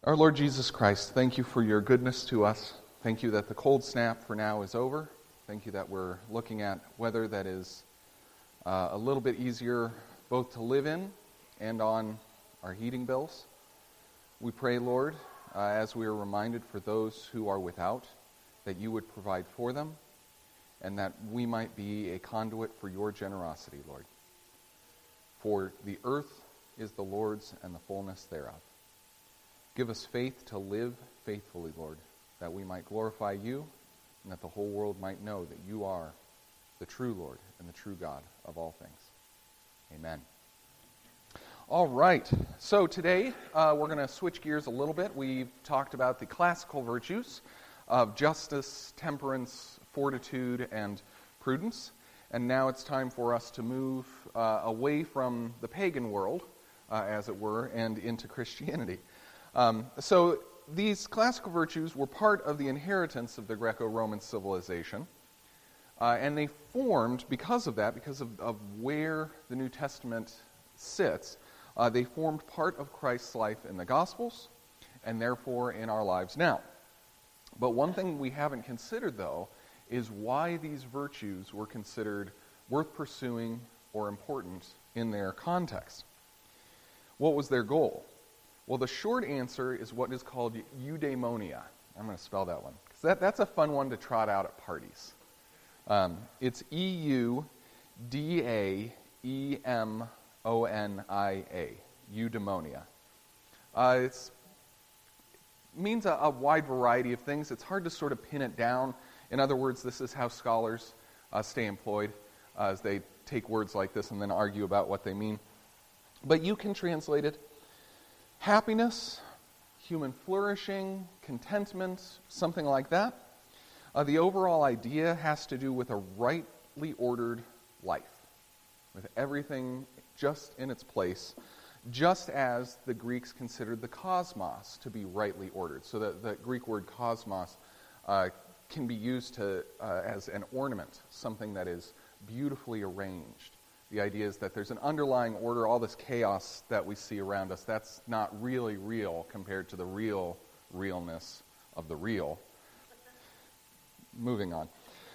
Our Lord Jesus Christ, thank you for your goodness to us. Thank you that the cold snap for now is over. Thank you that we're looking at weather that is a little bit easier both to live in and on our heating bills. We pray, Lord, as we are reminded for those who are without, that you would provide for them and that we might be a conduit for your generosity, Lord. For the earth is the Lord's and the fullness thereof. Give us faith to live faithfully, Lord, that we might glorify you and that the whole world might know that you are the true Lord and the true God of all things. Amen. All right, so today we're going to switch gears a little bit. We've talked about the classical virtues of justice, temperance, fortitude, and prudence. And now it's time for us to move away from the pagan world, as it were, and into Christianity. So these classical virtues were part of the inheritance of the Greco-Roman civilization, and they formed, because of that, because of where the New Testament sits, they formed part of Christ's life in the Gospels, and therefore in our lives now. But one thing we haven't considered, though, is why these virtues were considered worth pursuing or important in their context. What was their goal? Well, the short answer is what is called eudaimonia. I'm going to spell that one, because that's a fun one to trot out at parties. It's E-U-D-A-E-M-O-N-I-A, eudaimonia. It means a wide variety of things. It's hard to sort of pin it down. In other words, this is how scholars stay employed, as they take words like this and then argue about what they mean. But you can translate it happiness, human flourishing, contentment, something like that. The overall idea has to do with a rightly ordered life, with everything just in its place, just as the Greeks considered the cosmos to be rightly ordered. So the Greek word cosmos can be used as an ornament, something that is beautifully arranged. The idea is that there's an underlying order. All this chaos that we see around us, that's not really real compared to the realness of the real. Moving on.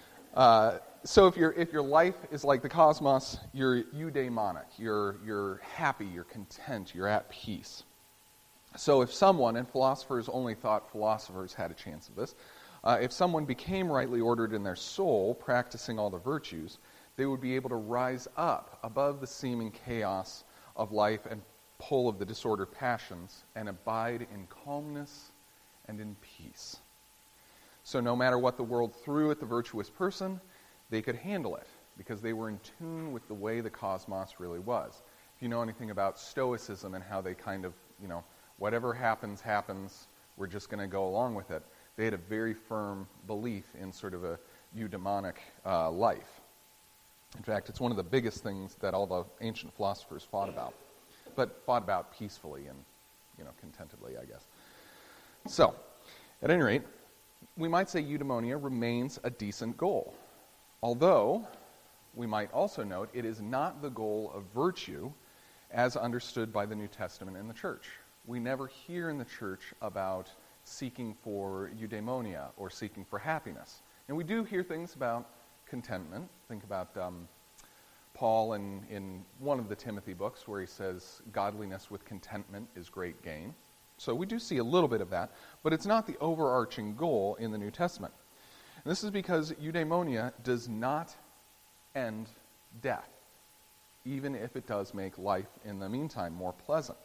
So if your life is like the cosmos, you're eudaimonic. You're happy, you're content, you're at peace. So if someone, and philosophers only thought philosophers had a chance of this, if someone became rightly ordered in their soul, practicing all the virtues, they would be able to rise up above the seeming chaos of life and pull of the disordered passions and abide in calmness and in peace. So no matter what the world threw at the virtuous person, they could handle it because they were in tune with the way the cosmos really was. If you know anything about Stoicism and how they kind of, whatever happens, we're just going to go along with it. They had a very firm belief in sort of a eudaimonic life. In fact, it's one of the biggest things that all the ancient philosophers fought about, but fought about peacefully and, contentedly, I guess. So, at any rate, we might say eudaimonia remains a decent goal, although we might also note it is not the goal of virtue as understood by the New Testament in the church. We never hear in the church about seeking for eudaimonia or seeking for happiness. And we do hear things about contentment. Think about Paul in one of the Timothy books where he says, godliness with contentment is great gain. So we do see a little bit of that, but it's not the overarching goal in the New Testament. And this is because eudaimonia does not end death, even if it does make life in the meantime more pleasant.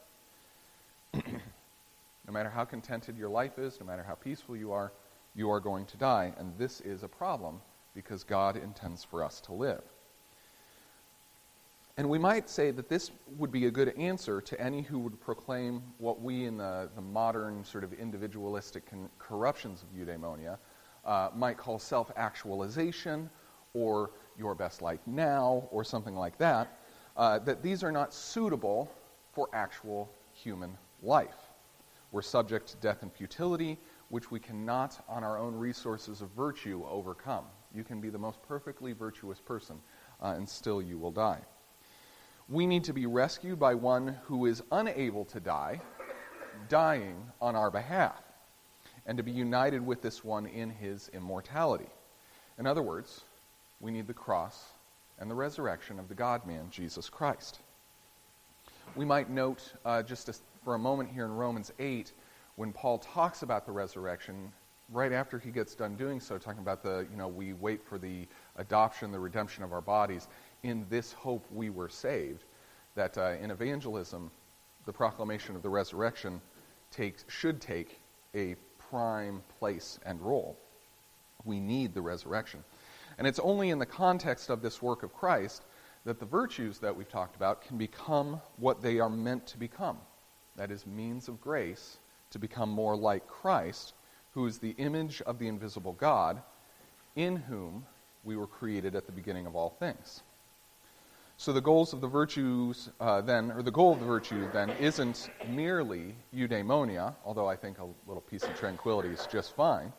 No matter how contented your life is, no matter how peaceful you are going to die, and this is a problem because God intends for us to live. And we might say that this would be a good answer to any who would proclaim what we in the modern sort of individualistic corruptions of eudaimonia might call self-actualization or your best life now or something like that, that these are not suitable for actual human life. We're subject to death and futility, which we cannot on our own resources of virtue overcome. You can be the most perfectly virtuous person, and still you will die. We need to be rescued by one who is unable to die dying on our behalf, and to be united with this one in his immortality. In other words, we need the cross and the resurrection of the God-man, Jesus Christ. We might note for a moment here in Romans 8, when Paul talks about the resurrection, right after he gets done doing so, talking about we wait for the adoption, the redemption of our bodies, in this hope we were saved, that in evangelism, the proclamation of the resurrection should take a prime place and role. We need the resurrection. And it's only in the context of this work of Christ that the virtues that we've talked about can become what they are meant to become. That is, means of grace to become more like Christ, who is the image of the invisible God, in whom we were created at the beginning of all things. So the goals of the virtues the goal of the virtue then isn't merely eudaimonia, although I think a little peace and tranquility is just fine,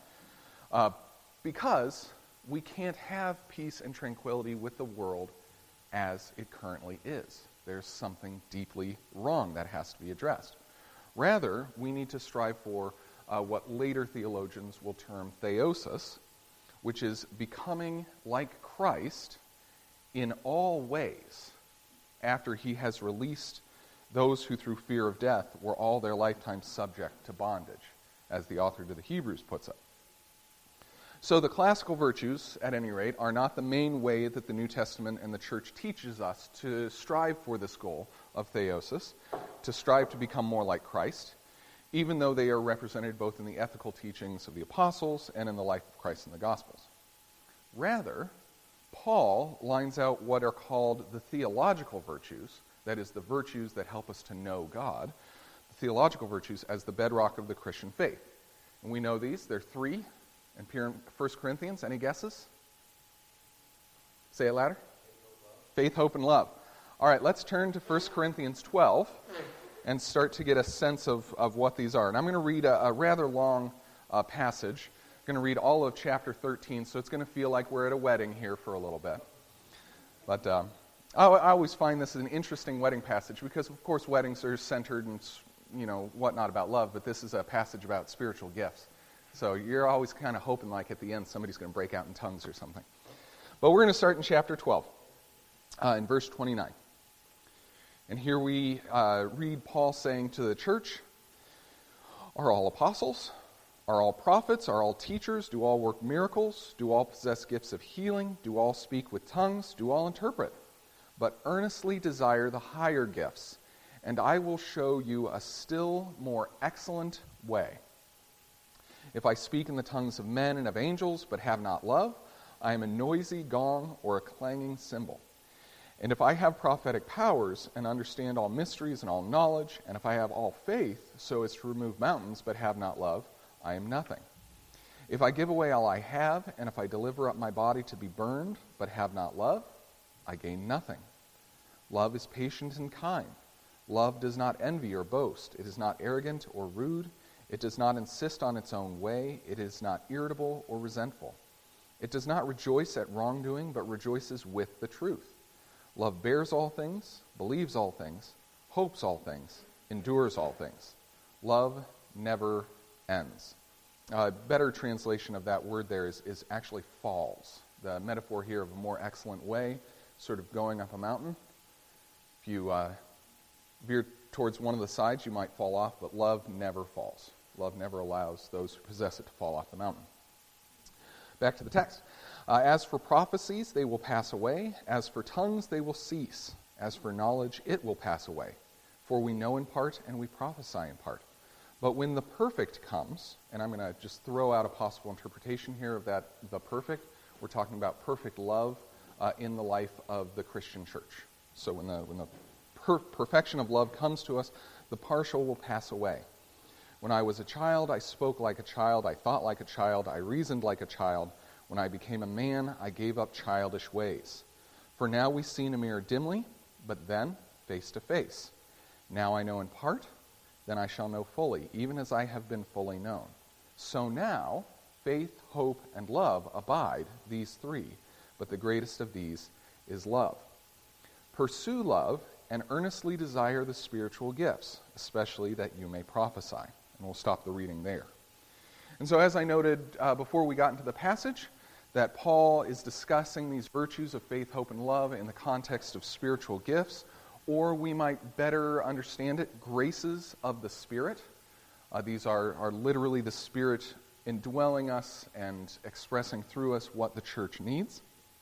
because we can't have peace and tranquility with the world as it currently is. There's something deeply wrong that has to be addressed. Rather, we need to strive for what later theologians will term theosis, which is becoming like Christ in all ways after he has released those who through fear of death were all their lifetime subject to bondage, as the author to the Hebrews puts it. So the classical virtues, at any rate, are not the main way that the New Testament and the Church teaches us to strive for this goal of theosis, to strive to become more like Christ, even though they are represented both in the ethical teachings of the apostles and in the life of Christ in the Gospels. Rather, Paul lines out what are called the theological virtues, that is, the virtues that help us to know God, the theological virtues as the bedrock of the Christian faith. And we know these. There are three. And here in 1 Corinthians, any guesses? Say it louder. Faith, hope, and love. All right, let's turn to 1 Corinthians 12 and start to get a sense of what these are. And I'm going to read a rather long passage. I'm going to read all of chapter 13, so it's going to feel like we're at a wedding here for a little bit. But I always find this an interesting wedding passage because, of course, weddings are centered and, whatnot about love, but this is a passage about spiritual gifts. So you're always kind of hoping like at the end somebody's going to break out in tongues or something. But we're going to start in chapter 12, in verse 29. And here we read Paul saying to the church, "Are all apostles? Are all prophets? Are all teachers? Do all work miracles? Do all possess gifts of healing? Do all speak with tongues? Do all interpret? But earnestly desire the higher gifts, and I will show you a still more excellent way. If I speak in the tongues of men and of angels, but have not love, I am a noisy gong or a clanging cymbal. And if I have prophetic powers and understand all mysteries and all knowledge, and if I have all faith so as to remove mountains, but have not love, I am nothing. If I give away all I have, and if I deliver up my body to be burned, but have not love, I gain nothing. Love is patient and kind. Love does not envy or boast. It is not arrogant or rude. It does not insist on its own way. It is not irritable or resentful. It does not rejoice at wrongdoing, but rejoices with the truth. Love bears all things, believes all things, hopes all things, endures all things. Love never ends." A better translation of that word there is actually falls. The metaphor here of a more excellent way, sort of going up a mountain. If you veer towards one of the sides, you might fall off, but love never falls. Love never allows those who possess it to fall off the mountain. Back to the text. As for prophecies, they will pass away. As for tongues, they will cease. As for knowledge, it will pass away. For we know in part and we prophesy in part. But when the perfect comes, and I'm going to just throw out a possible interpretation here of that, the perfect, we're talking about perfect love in the life of the Christian church. So when the perfection of love comes to us, the partial will pass away. When I was a child, I spoke like a child, I thought like a child, I reasoned like a child. When I became a man, I gave up childish ways. For now we see in a mirror dimly, but then face to face. Now I know in part, then I shall know fully, even as I have been fully known. So now, faith, hope, and love abide, these three, but the greatest of these is love. Pursue love, and earnestly desire the spiritual gifts, especially that you may prophesy. And we'll stop the reading there. And so as I noted before we got into the passage, that Paul is discussing these virtues of faith, hope, and love in the context of spiritual gifts, or we might better understand it, graces of the Spirit. These are literally the Spirit indwelling us and expressing through us what the church needs.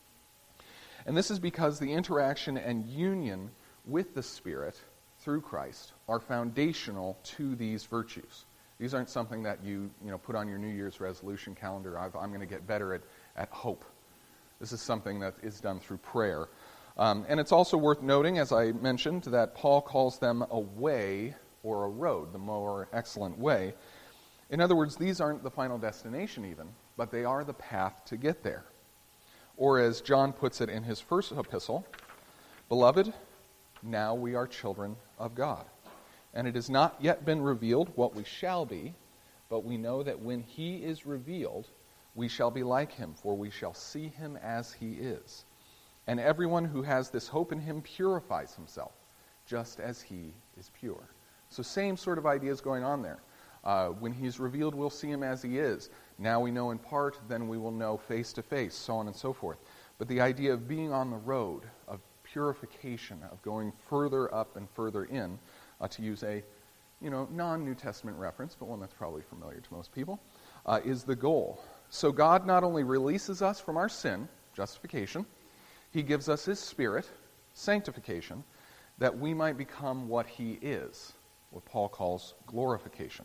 And this is because the interaction and union with the Spirit through Christ are foundational to these virtues. These aren't something that you put on your New Year's resolution calendar. I'm going to get better at hope. This is something that is done through prayer. And it's also worth noting, as I mentioned, that Paul calls them a way or a road, the more excellent way. In other words, these aren't the final destination even, but they are the path to get there. Or as John puts it in his first epistle, "Beloved, now we are children of God. And it has not yet been revealed what we shall be, but we know that when he is revealed, we shall be like him, for we shall see him as he is. And everyone who has this hope in him purifies himself, just as he is pure." So same sort of ideas going on there. When he's revealed, we'll see him as he is. Now we know in part, then we will know face to face, so on and so forth. But the idea of being on the road, of purification, of going further up and further in, to use a non-New Testament reference, but one that's probably familiar to most people, is the goal. So God not only releases us from our sin, justification, he gives us his Spirit, sanctification, that we might become what he is, what Paul calls glorification.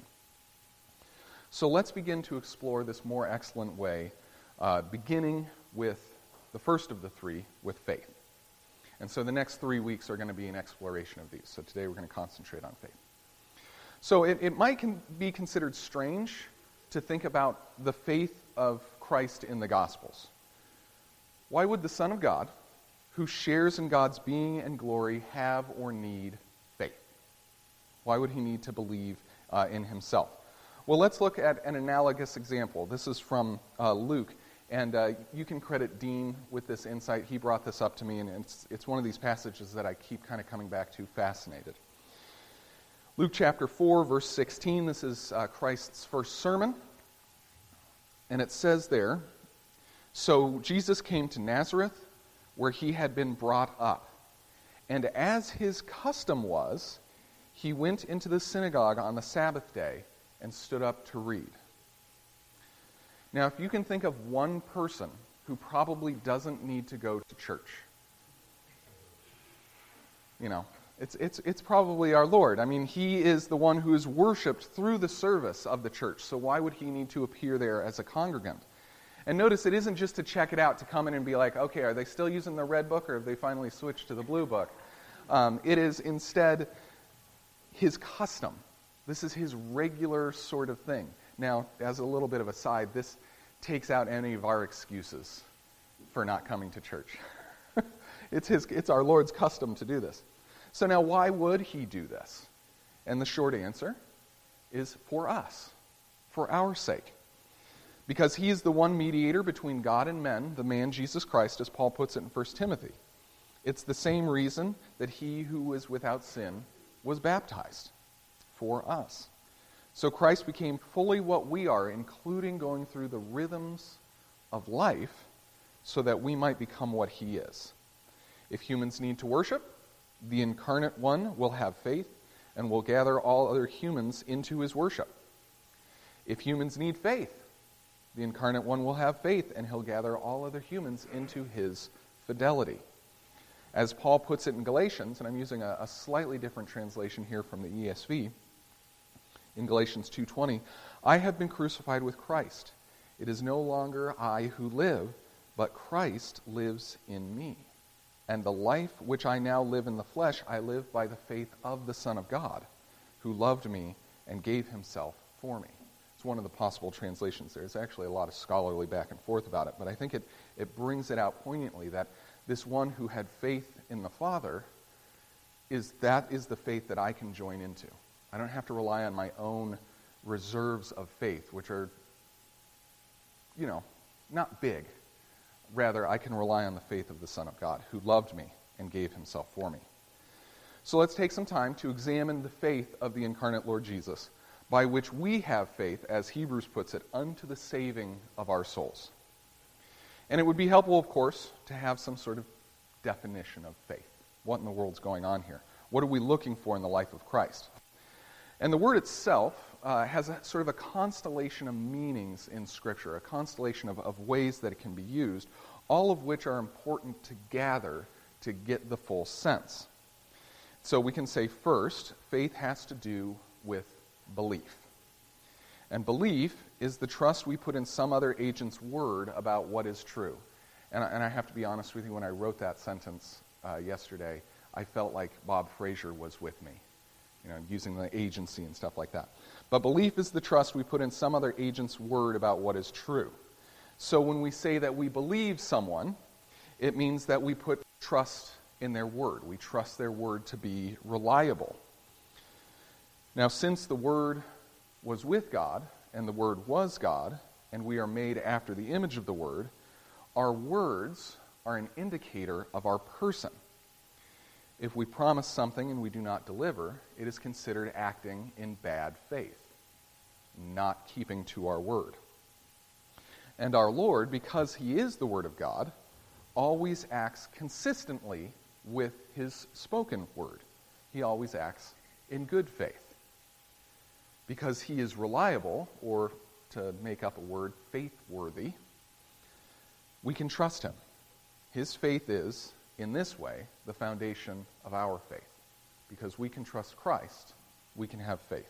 So let's begin to explore this more excellent way, beginning with the first of the three, with faith. And so the next 3 weeks are going to be an exploration of these. So today we're going to concentrate on faith. So it might be considered strange to think about the faith of Christ in the Gospels. Why would the Son of God, who shares in God's being and glory, have or need faith? Why would he need to believe in himself? Well, let's look at an analogous example. This is from Luke, and you can credit Dean with this insight. He brought this up to me, and it's one of these passages that I keep kind of coming back to, fascinated. Luke chapter 4, verse 16, this is Christ's first sermon, and it says there, "So Jesus came to Nazareth, where he had been brought up, and as his custom was, he went into the synagogue on the Sabbath day and stood up to read." Now, if you can think of one person who probably doesn't need to go to church, it's probably our Lord. I mean, he is the one who is worshipped through the service of the church, so why would he need to appear there as a congregant? And notice, it isn't just to check it out, to come in and be like, okay, are they still using the red book, or have they finally switched to the blue book? It is instead his custom. This is his regular sort of thing. Now, as a little bit of a side, this takes out any of our excuses for not coming to church. It's our Lord's custom to do this. So now, why would he do this? And the short answer is for us, for our sake. Because he is the one mediator between God and men, the man Jesus Christ, as Paul puts it in 1 Timothy. It's the same reason that he who was without sin was baptized, for us. So Christ became fully what we are, including going through the rhythms of life, so that we might become what he is. If humans need to worship, the incarnate one will have faith and will gather all other humans into his worship. If humans need faith, the incarnate one will have faith, and he'll gather all other humans into his fidelity. As Paul puts it in Galatians, and I'm using a slightly different translation here from the ESV, in Galatians 2:20, "I have been crucified with Christ. It is no longer I who live, but Christ lives in me. And the life which I now live in the flesh, I live by the faith of the Son of God, who loved me and gave himself for me." It's one of the possible translations. There's actually a lot of scholarly back and forth about it, but I think it brings it out poignantly that this one who had faith in the Father is the faith that I can join into. I don't have to rely on my own reserves of faith, which are, not big. Rather, I can rely on the faith of the Son of God, who loved me and gave himself for me. So let's take some time to examine the faith of the incarnate Lord Jesus, by which we have faith, as Hebrews puts it, unto the saving of our souls. And it would be helpful, of course, to have some sort of definition of faith. What in the world's going on here? What are we looking for in the life of Christ? And the word itself has a sort of a constellation of meanings in Scripture, a constellation of ways that it can be used, all of which are important to gather to get the full sense. So we can say first, faith has to do with belief. And belief is the trust we put in some other agent's word about what is true. And I have to be honest with you, when I wrote that sentence yesterday, I felt like Bob Frazier was with me, using the agency and stuff like that. But belief is the trust we put in some other agent's word about what is true. So when we say that we believe someone, it means that we put trust in their word. We trust their word to be reliable. Now, since the Word was with God, and the Word was God, and we are made after the image of the Word, our words are an indicator of our person. If we promise something and we do not deliver, it is considered acting in bad faith, not keeping to our word. And our Lord, because He is the Word of God, always acts consistently with His spoken word. He always acts in good faith. Because He is reliable, or to make up a word, faithworthy, we can trust Him. His faith is, in this way, the foundation of our faith. Because we can trust Christ, we can have faith.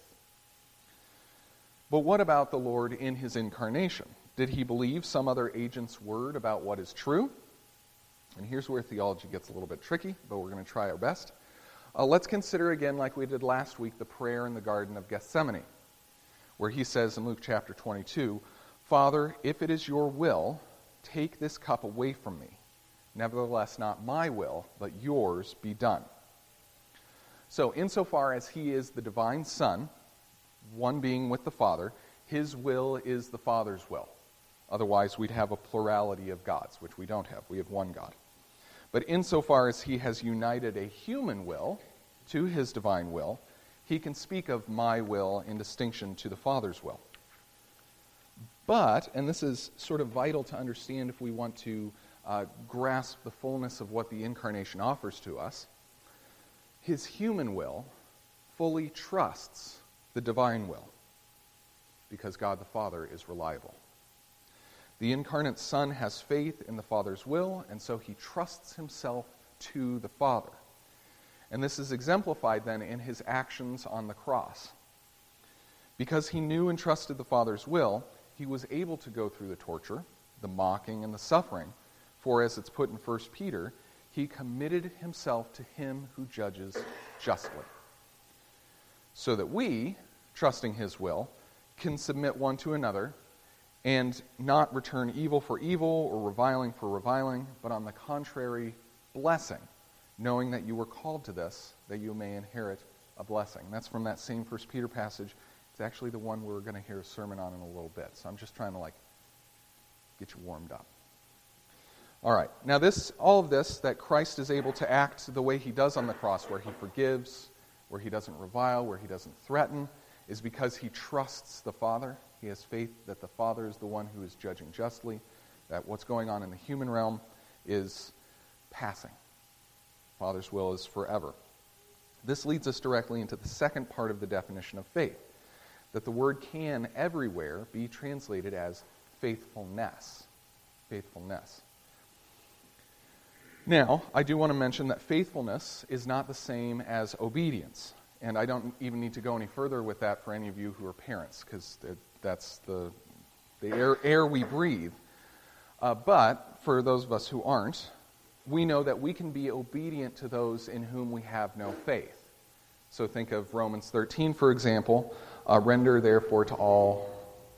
But what about the Lord in His incarnation? Did He believe some other agent's word about what is true? And here's where theology gets a little bit tricky, but we're going to try our best. Let's consider again, like we did last week, the prayer in the Garden of Gethsemane, where He says in Luke chapter 22, "Father, if it is your will, take this cup away from me. Nevertheless, not my will, but yours be done." So, insofar as He is the divine Son, one being with the Father, His will is the Father's will. Otherwise, we'd have a plurality of gods, which we don't have. We have one God. But insofar as He has united a human will to His divine will, He can speak of my will in distinction to the Father's will. But, and this is sort of vital to understand if we want to grasp the fullness of what the incarnation offers to us, His human will fully trusts the divine will, because God the Father is reliable. The incarnate Son has faith in the Father's will, and so He trusts Himself to the Father. And this is exemplified then in His actions on the cross. Because He knew and trusted the Father's will, He was able to go through the torture, the mocking, and the suffering. For as it's put in 1 Peter, He committed Himself to Him who judges justly. So that we, trusting His will, can submit one to another and not return evil for evil or reviling for reviling, but on the contrary, blessing, knowing that you were called to this, that you may inherit a blessing. That's from that same 1 Peter passage. It's actually the one we're going to hear a sermon on in a little bit. So I'm just trying to get you warmed up. All right. Now all of this, that Christ is able to act the way He does on the cross, where He forgives, where He doesn't revile, where He doesn't threaten, is because He trusts the Father. He has faith that the Father is the one who is judging justly, that what's going on in the human realm is passing. Father's will is forever. This leads us directly into the second part of the definition of faith, that the word can everywhere be translated as faithfulness. Faithfulness. Now, I do want to mention that faithfulness is not the same as obedience. And I don't even need to go any further with that for any of you who are parents, because that's the air we breathe. But for those of us who aren't, we know that we can be obedient to those in whom we have no faith. So think of Romans 13, for example. Render therefore to all...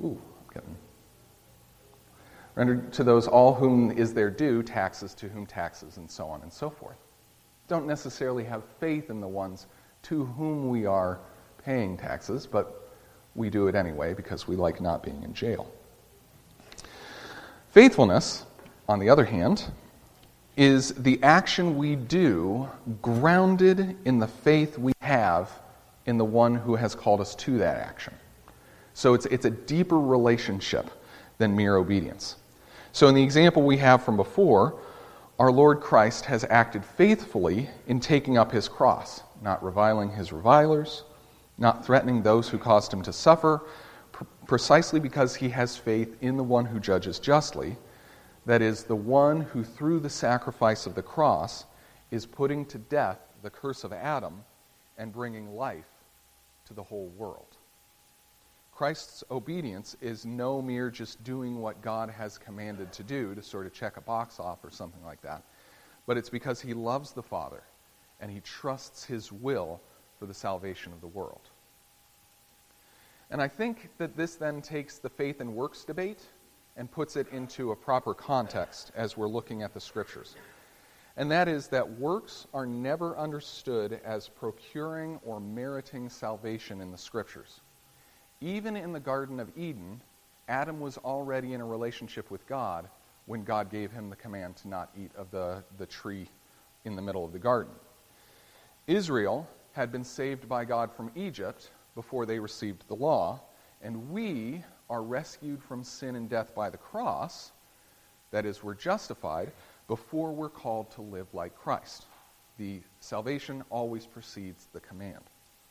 Render to those all whom is their due, taxes to whom taxes, and so on and so forth. Don't necessarily have faith in the ones to whom we are paying taxes, but we do it anyway because we like not being in jail. Faithfulness, on the other hand, is the action we do grounded in the faith we have in the one who has called us to that action. So it's a deeper relationship than mere obedience. So in the example we have from before, our Lord Christ has acted faithfully in taking up his cross, not reviling his revilers, not threatening those who caused him to suffer, precisely because he has faith in the one who judges justly, that is, the one who through the sacrifice of the cross is putting to death the curse of Adam and bringing life to the whole world. Christ's obedience is no mere just doing what God has commanded to do to sort of check a box off or something like that, but it's because he loves the Father and he trusts his will for the salvation of the world. And I think that this then takes the faith and works debate and puts it into a proper context as we're looking at the Scriptures. And that is that works are never understood as procuring or meriting salvation in the Scriptures. Even in the Garden of Eden, Adam was already in a relationship with God when God gave him the command to not eat of the tree in the middle of the garden. Israel had been saved by God from Egypt before they received the law, and we are rescued from sin and death by the cross, that is, we're justified, before we're called to live like Christ. The salvation always precedes the command.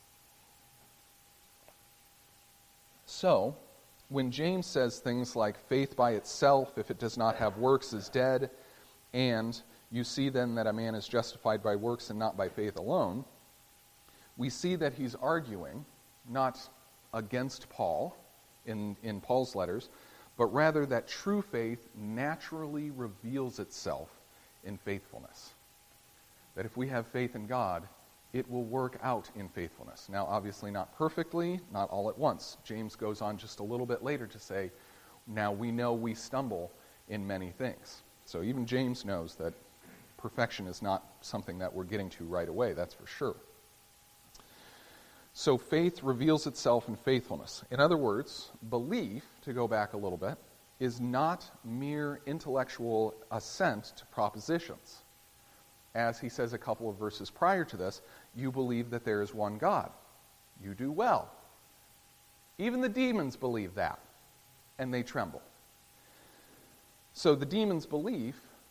So, when James says things like faith by itself, if it does not have works, is dead, and you see then that a man is justified by works and not by faith alone, we see that he's arguing not against Paul in Paul's letters, but rather that true faith naturally reveals itself in faithfulness. That if we have faith in God, it will work out in faithfulness. Now, obviously not perfectly, not all at once. James goes on just a little bit later to say, now we know we stumble in many things. So even James knows that perfection is not something that we're getting to right away, that's for sure. So faith reveals itself in faithfulness. In other words, belief, to go back a little bit, is not mere intellectual assent to propositions. As he says a couple of verses prior to this, you believe that there is one God. You do well. Even the demons believe that, and they tremble. So the demons' belief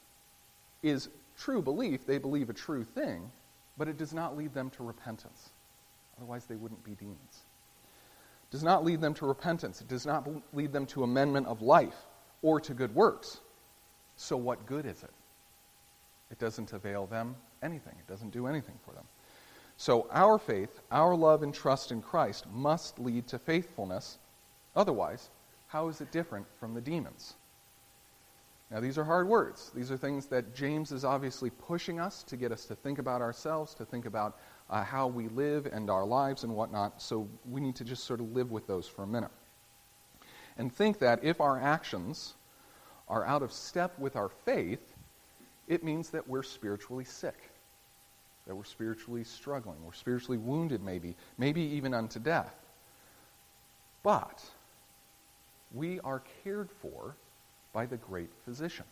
is true belief. They believe a true thing, but it does not lead them to repentance. Otherwise, they wouldn't be demons. It does not lead them to repentance. It does not lead them to amendment of life or to good works. So what good is it? It doesn't avail them anything. It doesn't do anything for them. So our faith, our love and trust in Christ must lead to faithfulness. Otherwise, how is it different from the demons? Now, these are hard words. These are things that James is obviously pushing us to get us to think about ourselves, to think about how we live and our lives and whatnot. So we need to just sort of live with those for a minute. And think that if our actions are out of step with our faith, it means that we're spiritually sick, that we're spiritually struggling, we're spiritually wounded maybe even unto death. But we are cared for by the great physician,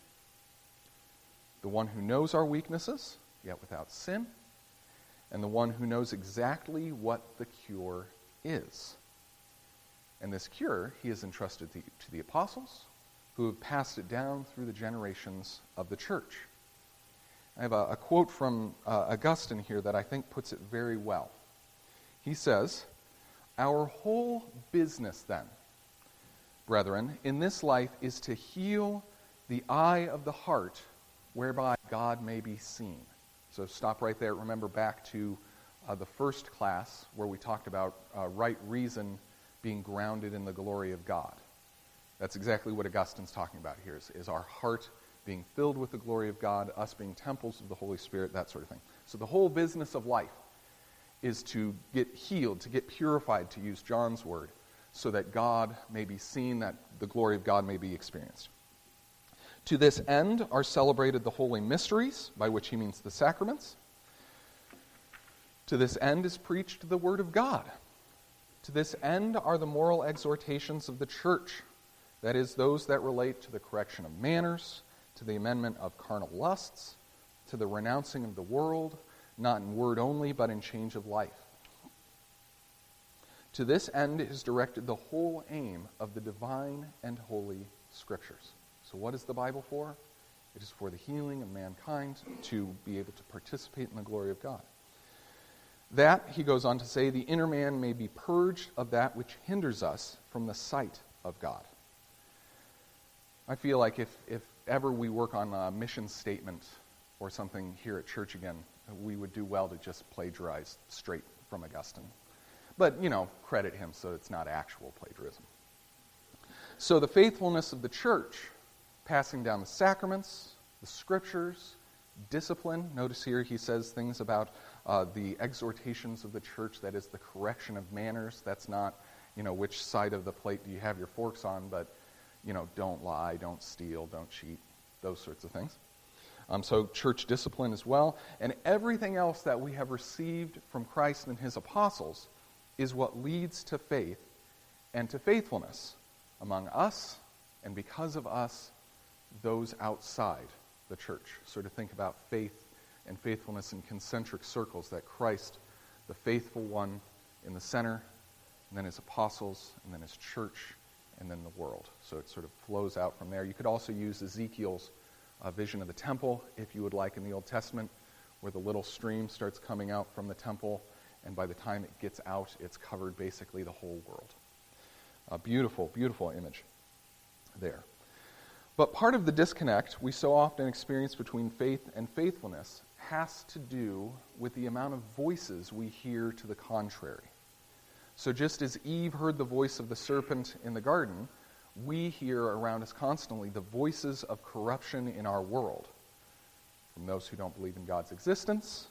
the one who knows our weaknesses, yet without sin, and the one who knows exactly what the cure is. And this cure he has entrusted to the apostles, who have passed it down through the generations of the church. I have a quote from Augustine here that I think puts it very well. He says, "Our whole business then, brethren, in this life is to heal the eye of the heart, whereby God may be seen." So stop right there. Remember back to the first class where we talked about right reason being grounded in the glory of God. That's exactly what Augustine's talking about here, is our heart being filled with the glory of God, us being temples of the Holy Spirit, that sort of thing. So the whole business of life is to get healed, to get purified, to use John's word, so that God may be seen, that the glory of God may be experienced. To this end are celebrated the holy mysteries, by which he means the sacraments. To this end is preached the word of God. To this end are the moral exhortations of the church, that is, those that relate to the correction of manners, to the amendment of carnal lusts, to the renouncing of the world, not in word only, but in change of life. To this end is directed the whole aim of the divine and holy Scriptures. So what is the Bible for? It is for the healing of mankind, to be able to participate in the glory of God. That, he goes on to say, the inner man may be purged of that which hinders us from the sight of God. I feel like if ever we work on a mission statement or something here at church again, we would do well to just plagiarize straight from Augustine. But, credit him so it's not actual plagiarism. So the faithfulness of the church, passing down the sacraments, the Scriptures, discipline. Notice here he says things about the exhortations of the church, that is the correction of manners. That's not, which side of the plate do you have your forks on, but, don't lie, don't steal, don't cheat, those sorts of things. So church discipline as well. And everything else that we have received from Christ and his apostles is what leads to faith and to faithfulness among us, and because of us, those outside the church. So to think about faith and faithfulness in concentric circles, that Christ, the faithful one, in the center, and then his apostles, and then his church, and then the world. So it sort of flows out from there. You could also use Ezekiel's vision of the temple, if you would like, in the Old Testament, where the little stream starts coming out from the temple, and by the time it gets out, it's covered basically the whole world. A beautiful, beautiful image there. But part of the disconnect we so often experience between faith and faithfulness has to do with the amount of voices we hear to the contrary. So just as Eve heard the voice of the serpent in the garden, we hear around us constantly the voices of corruption in our world. From those who don't believe in God's existence,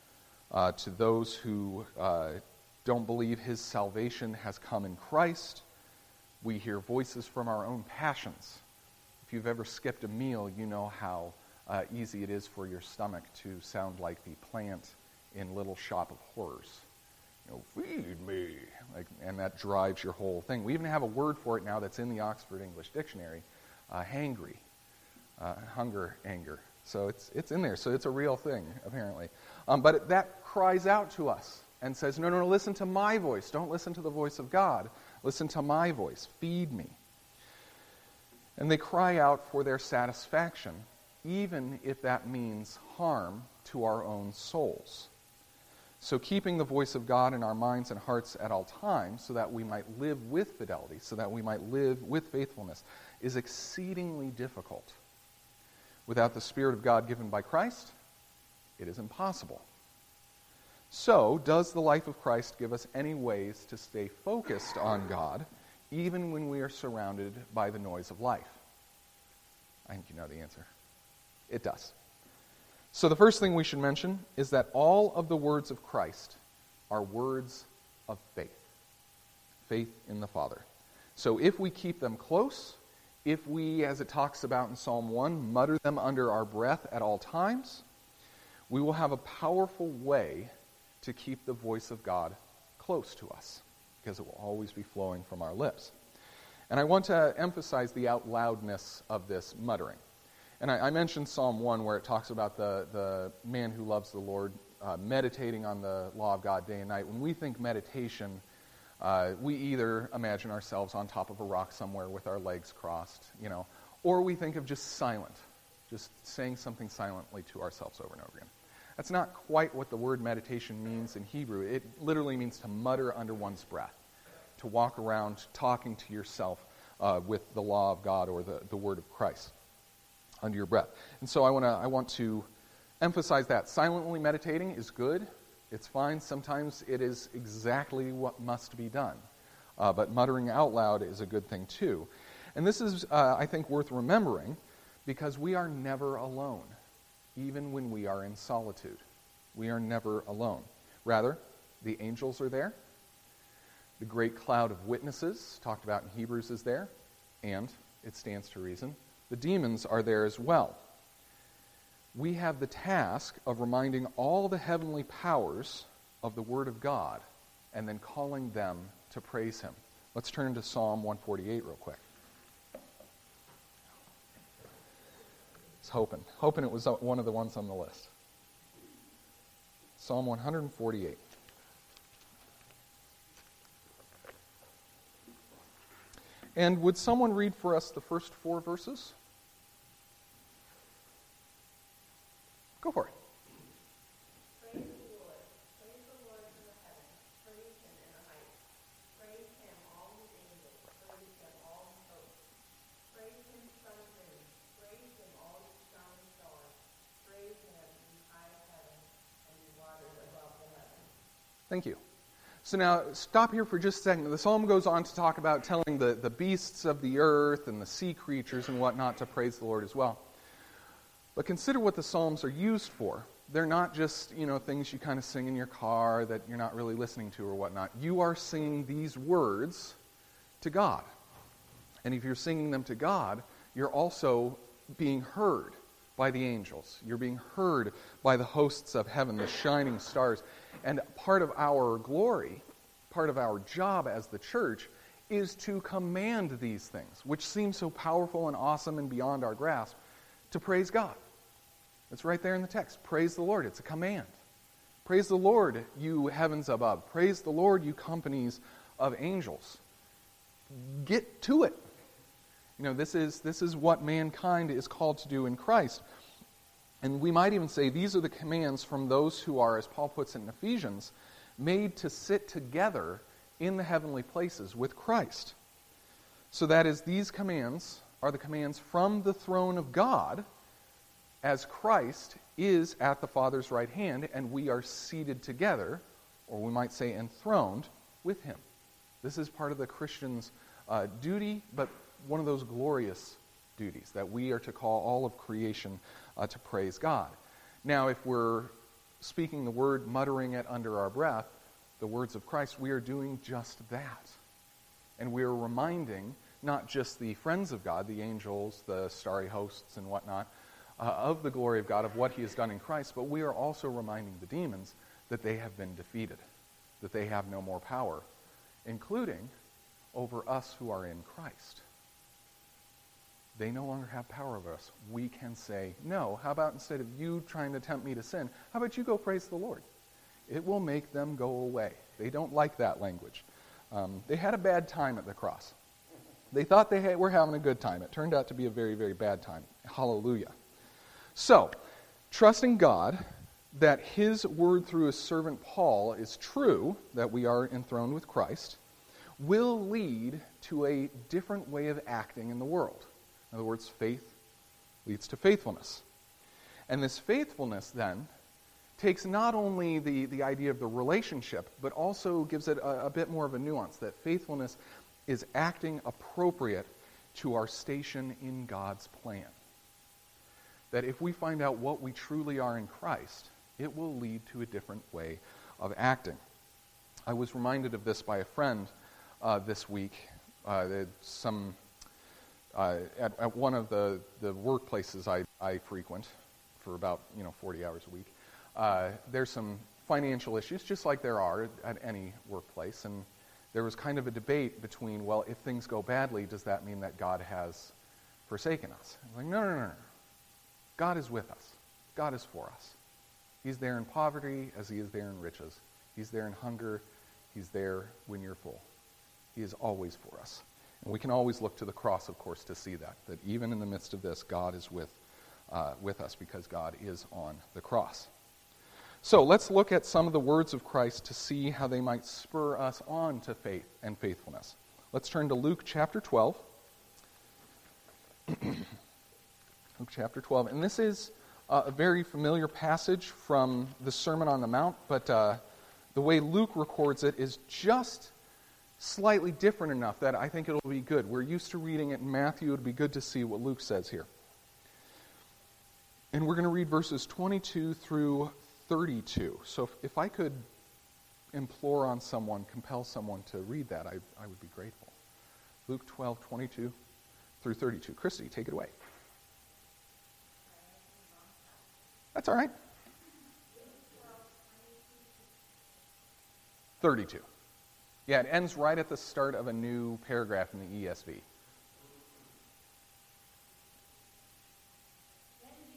to those who don't believe his salvation has come in Christ. We hear voices from our own passions. If you've ever skipped a meal, you know how easy it is for your stomach to sound like the plant in Little Shop of Horrors. Feed me. And that drives your whole thing. We even have a word for it now that's in the Oxford English Dictionary, hangry, hunger, anger. So it's in there. So it's a real thing, apparently. But that cries out to us and says, no, listen to my voice. Don't listen to the voice of God. Listen to my voice. Feed me. And they cry out for their satisfaction, even if that means harm to our own souls. So keeping the voice of God in our minds and hearts at all times, so that we might live with fidelity, so that we might live with faithfulness, is exceedingly difficult. Without the Spirit of God given by Christ, it is impossible. So, does the life of Christ give us any ways to stay focused on God, even when we are surrounded by the noise of life? I think you know the answer. It does. So the first thing we should mention is that all of the words of Christ are words of faith. Faith in the Father. So if we keep them close, if we, as it talks about in Psalm 1, mutter them under our breath at all times, we will have a powerful way to keep the voice of God close to us, because it will always be flowing from our lips. And I want to emphasize the out loudness of this muttering. And I mentioned Psalm 1, where it talks about the man who loves the Lord meditating on the law of God day and night. When we think meditation, we either imagine ourselves on top of a rock somewhere with our legs crossed, or we think of just silent, just saying something silently to ourselves over and over again. That's not quite what the word meditation means in Hebrew. It literally means to mutter under one's breath, to walk around talking to yourself with the law of God or the word of Christ under your breath. And so I want to emphasize that. Silently meditating is good. It's fine. Sometimes it is exactly what must be done. But muttering out loud is a good thing too. And this is, I think, worth remembering, because we are never alone, even when we are in solitude. We are never alone. Rather, the angels are there. The great cloud of witnesses, talked about in Hebrews, is there. And, it stands to reason, the demons are there as well. We have the task of reminding all the heavenly powers of the Word of God and then calling them to praise Him. Let's turn to Psalm 148 real quick. It's hoping it was one of the ones on the list. Psalm 148. And would someone read for us the first 4 verses? Go for it. Praise the Lord. Praise the Lord in the heavens. Praise him in the heights. Praise him, all his angels. Praise him, all his hosts. Praise him, sun and moon. Praise him, all his shining stars. Praise him, you high heaven, and you waters above the heavens. Thank you. So now, stop here for just a second. The psalm goes on to talk about telling the beasts of the earth and the sea creatures and whatnot to praise the Lord as well. But consider what the psalms are used for. They're not just, things you kind of sing in your car that you're not really listening to or whatnot. You are singing these words to God. And if you're singing them to God, you're also being heard by the angels. You're being heard by the hosts of heaven, the shining stars. And part of our glory, part of our job as the church, is to command these things, which seem so powerful and awesome and beyond our grasp, to praise God. It's right there in the text. Praise the Lord. It's a command. Praise the Lord, you heavens above. Praise the Lord, you companies of angels. Get to it. This is what mankind is called to do in Christ. And we might even say these are the commands from those who are, as Paul puts it in Ephesians, made to sit together in the heavenly places with Christ. So that is, these commands are the commands from the throne of God, as Christ is at the Father's right hand, and we are seated together, or we might say enthroned, with him. This is part of the Christian's duty, but one of those glorious duties, that we are to call all of creation to praise God. Now, if we're speaking the word, muttering it under our breath, the words of Christ, we are doing just that. And we are reminding not just the friends of God, the angels, the starry hosts and whatnot, of the glory of God, of what he has done in Christ, but we are also reminding the demons that they have been defeated, that they have no more power, including over us who are in Christ. They no longer have power over us. We can say, no, how about instead of you trying to tempt me to sin, how about you go praise the Lord? It will make them go away. They don't like that language. They had a bad time at the cross. They thought they were having a good time. It turned out to be a very, very bad time. Hallelujah. So, trusting God that his word through his servant Paul is true, that we are enthroned with Christ, will lead to a different way of acting in the world. In other words, faith leads to faithfulness. And this faithfulness, then, takes not only the idea of the relationship, but also gives it a bit more of a nuance, that faithfulness is acting appropriate to our station in God's plan. That if we find out what we truly are in Christ, it will lead to a different way of acting. I was reminded of this by a friend this week. At one of the workplaces I frequent for about 40 hours a week, there's some financial issues, just like there are at any workplace. And there was kind of a debate between, well, if things go badly, does that mean that God has forsaken us? I'm like, no. God is with us. God is for us. He's there in poverty as he is there in riches. He's there in hunger. He's there when you're full. He is always for us. And we can always look to the cross, of course, to see that even in the midst of this, God is with us because God is on the cross. So let's look at some of the words of Christ to see how they might spur us on to faith and faithfulness. Let's turn to Luke chapter 12. Luke chapter 12. And this is a very familiar passage from the Sermon on the Mount, but the way Luke records it is just slightly different enough that I think it'll be good. We're used to reading it in Matthew. It would be good to see what Luke says here. And we're going to read verses 22 through 32. So if I could implore on someone, compel someone to read that, I would be grateful. Luke 12, 22 through 32. Christy, take it away. That's all right. 32. Yeah, it ends right at the start of a new paragraph in the ESV. Then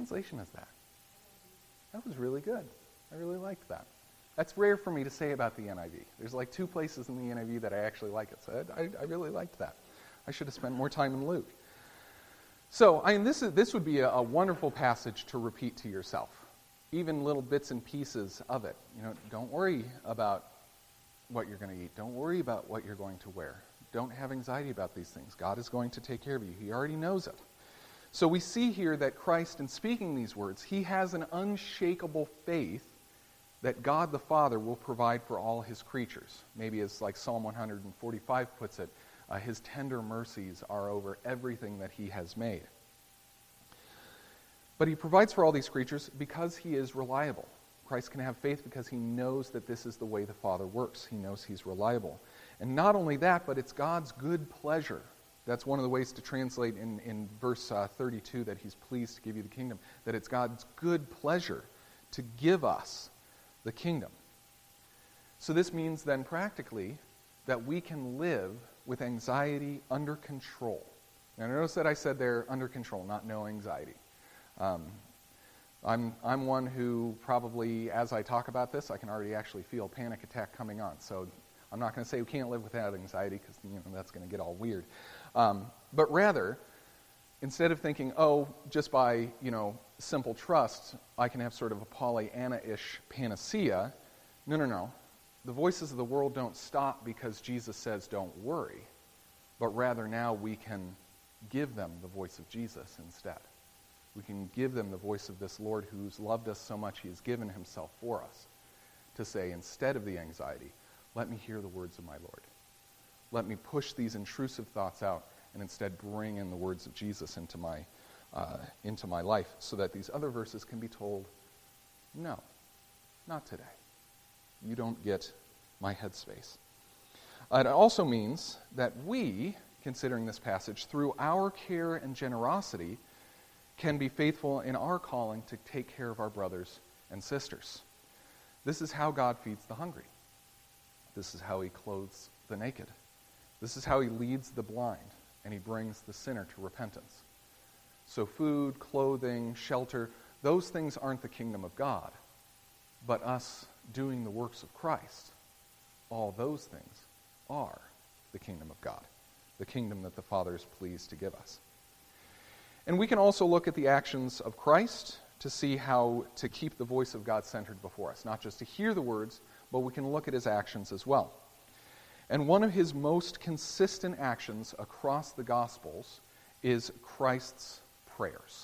translation is that? That was really good. I really liked that. That's rare for me to say about the NIV. There's like 2 places in the NIV that I actually like it. So I really liked that. I should have spent more time in Luke. So this would be a wonderful passage to repeat to yourself, even little bits and pieces of it. Don't worry about what you're going to eat. Don't worry about what you're going to wear. Don't have anxiety about these things. God is going to take care of you. He already knows it. So we see here that Christ, in speaking these words, he has an unshakable faith that God the Father will provide for all his creatures. Maybe as like Psalm 145 puts it, his tender mercies are over everything that he has made. But he provides for all these creatures because he is reliable. Christ can have faith because he knows that this is the way the Father works. He knows he's reliable. And not only that, but it's God's good pleasure. That's one of the ways to translate in verse 32 that he's pleased to give you the kingdom, that it's God's good pleasure to give us the kingdom. So this means then practically that we can live with anxiety under control. Now notice that I said there under control, not no anxiety. I'm one who probably, as I talk about this, I can already actually feel a panic attack coming on. So I'm not going to say we can't live without anxiety because that's going to get all weird. But rather, instead of thinking, just by simple trust, I can have sort of a Pollyanna-ish panacea. No. The voices of the world don't stop because Jesus says don't worry, but rather now we can give them the voice of Jesus instead. We can give them the voice of this Lord who's loved us so much he has given himself for us, to say, instead of the anxiety, let me hear the words of my Lord. Let me push these intrusive thoughts out and instead bring in the words of Jesus into my life so that these other verses can be told, no, not today. You don't get my headspace. It also means that we, considering this passage, through our care and generosity, can be faithful in our calling to take care of our brothers and sisters. This is how God feeds the hungry. This is how he clothes the naked. This is how he leads the blind, and he brings the sinner to repentance. So food, clothing, shelter, those things aren't the kingdom of God, but us doing the works of Christ, all those things are the kingdom of God, the kingdom that the Father is pleased to give us. And we can also look at the actions of Christ to see how to keep the voice of God centered before us, not just to hear the words, but we can look at his actions as well. And one of his most consistent actions across the Gospels is Christ's prayers,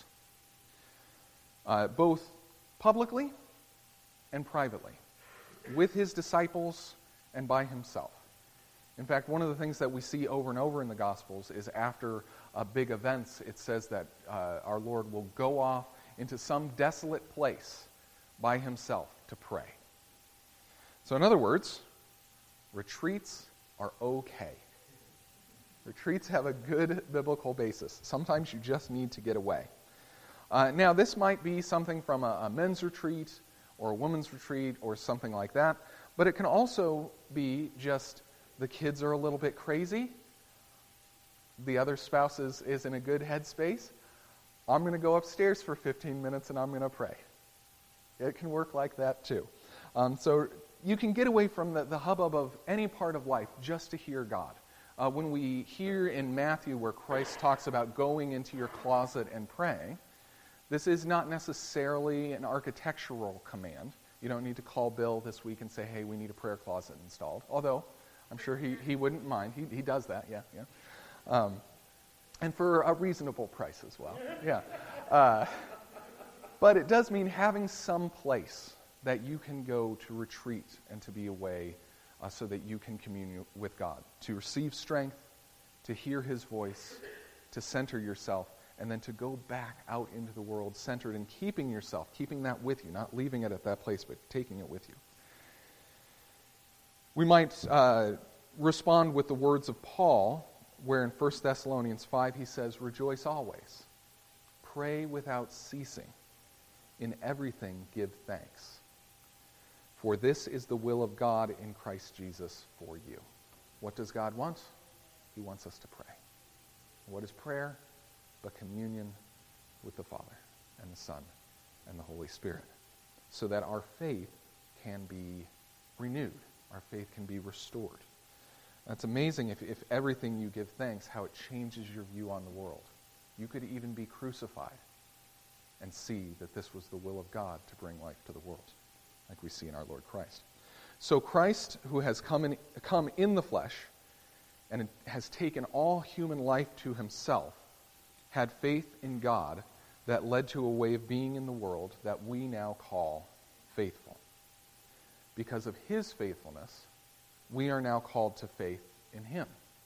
both publicly and privately, with his disciples and by himself. In fact, one of the things that we see over and over in the Gospels is after big events, it says that our Lord will go off into some desolate place by himself to pray. So in other words, retreats are okay. Retreats have a good biblical basis. Sometimes you just need to get away. Now, this might be something from a men's retreat or a women's retreat or something like that, but it can also be just the kids are a little bit crazy. The other spouse is in a good headspace. I'm going to go upstairs for 15 minutes and I'm going to pray. It can work like that too. So you can get away from the hubbub of any part of life just to hear God. When we hear in Matthew where Christ talks about going into your closet and praying, this is not necessarily an architectural command. You don't need to call Bill this week and say, hey, we need a prayer closet installed. Although, I'm sure he wouldn't mind. He does that, yeah. And for a reasonable price as well, yeah. But it does mean having some place that you can go to retreat and to be away so that you can commune with God, to receive strength, to hear his voice, to center yourself, and then to go back out into the world centered in keeping yourself, keeping that with you, not leaving it at that place, but taking it with you. We might respond with the words of Paul, where in 1 Thessalonians 5 he says, rejoice always, pray without ceasing, in everything give thanks. For this is the will of God in Christ Jesus for you. What does God want? He wants us to pray. What is prayer but communion with the Father? and the Son and the Holy Spirit, so that our faith can be renewed, our faith can be restored. That's amazing if everything you give thanks, how it changes your view on the world. You could even be crucified and see that this was the will of God to bring life to the world, like we see in our Lord Christ. So Christ, who has come in the flesh and has taken all human life to himself, had faith in God that led to a way of being in the world that we now call faithful. Because of his faithfulness, we are now called to faith in him.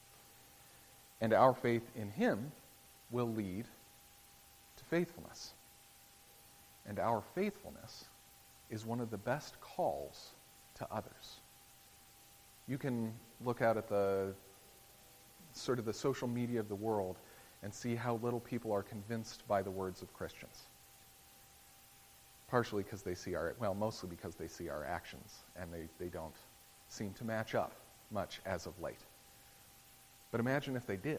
And our faith in him will lead to faithfulness. And our faithfulness is one of the best calls to others. You can look out at the sort of the social media of the world and see how little people are convinced by the words of Christians. Partially because they see mostly because they see our actions, and they don't seem to match up much as of late. But imagine if they did.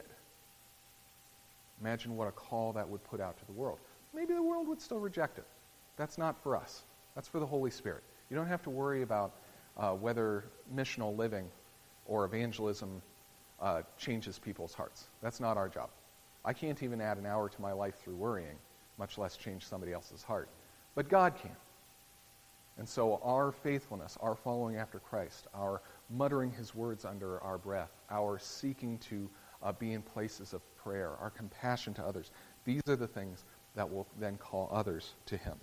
Imagine what a call that would put out to the world. Maybe the world would still reject it. That's not for us. That's for the Holy Spirit. You don't have to worry about whether missional living or evangelism changes people's hearts. That's not our job. I can't even add an hour to my life through worrying, much less change somebody else's heart. But God can. And so our faithfulness, our following after Christ, our muttering his words under our breath, our seeking to be in places of prayer, our compassion to others, these are the things that will then call others to him.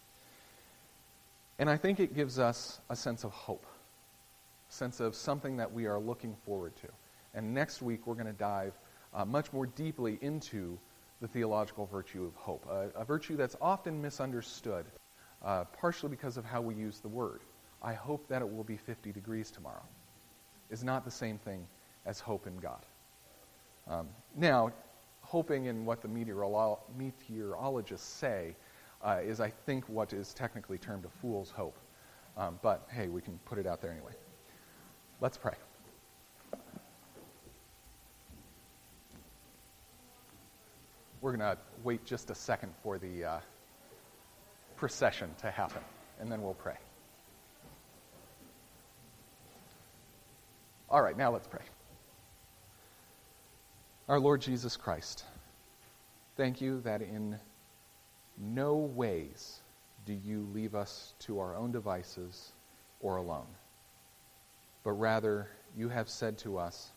And I think it gives us a sense of hope, a sense of something that we are looking forward to. And next week we're going to dive much more deeply into the theological virtue of hope, a virtue that's often misunderstood, partially because of how we use the word. I hope that it will be 50 degrees tomorrow is not the same thing as hope in God. Now, hoping in what the meteorologists say is, I think, what is technically termed a fool's hope. But, hey, we can put it out there anyway. Let's pray. We're going to wait just a second for the procession to happen, and then we'll pray. All right, now let's pray. Our Lord Jesus Christ, thank you that in no ways do you leave us to our own devices or alone, but rather you have said to us,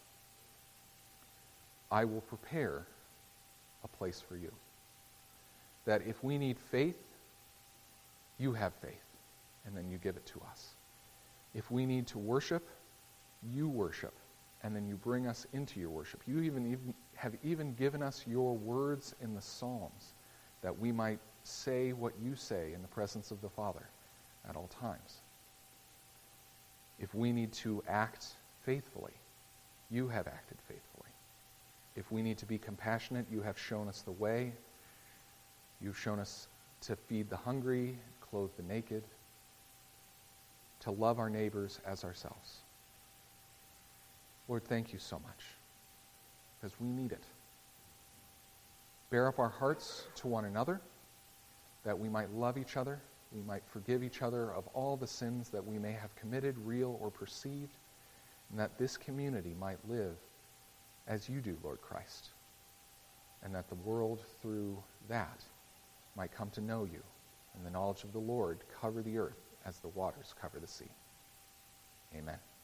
I will prepare a place for you. That if we need faith, you have faith, and then you give it to us. If we need to worship, you worship, and then you bring us into your worship. You have even given us your words in the Psalms, that we might say what you say in the presence of the Father at all times. If we need to act faithfully, you have acted faithfully. If we need to be compassionate, you have shown us the way. You've shown us to feed the hungry, clothe the naked, to love our neighbors as ourselves. Lord, thank you so much, because we need it. Bear up our hearts to one another, that we might love each other, we might forgive each other of all the sins that we may have committed, real or perceived, and that this community might live as you do, Lord Christ, and that the world through that might come to know you, and the knowledge of the Lord cover the earth as the waters cover the sea. Amen.